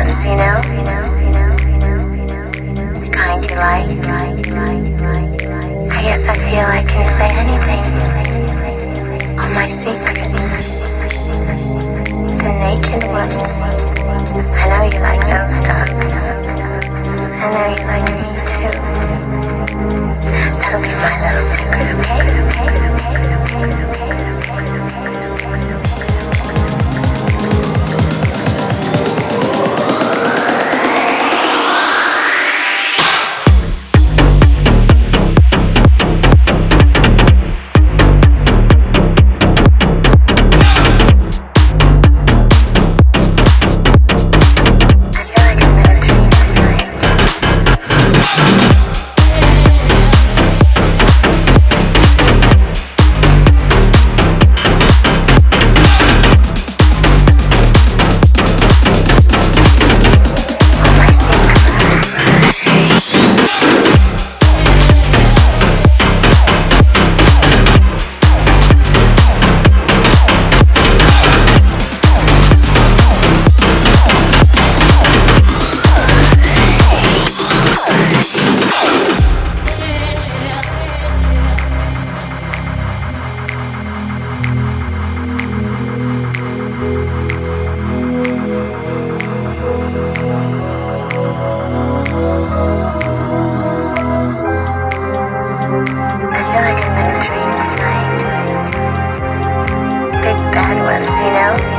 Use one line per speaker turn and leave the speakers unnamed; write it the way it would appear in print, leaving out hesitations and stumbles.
ones, you know? The kind you like. I guess I feel I can say anything. All my secrets. The naked ones. I know you like those, Doc. I know you like me too. That'll be my little secret, okay? Bad ones, you know?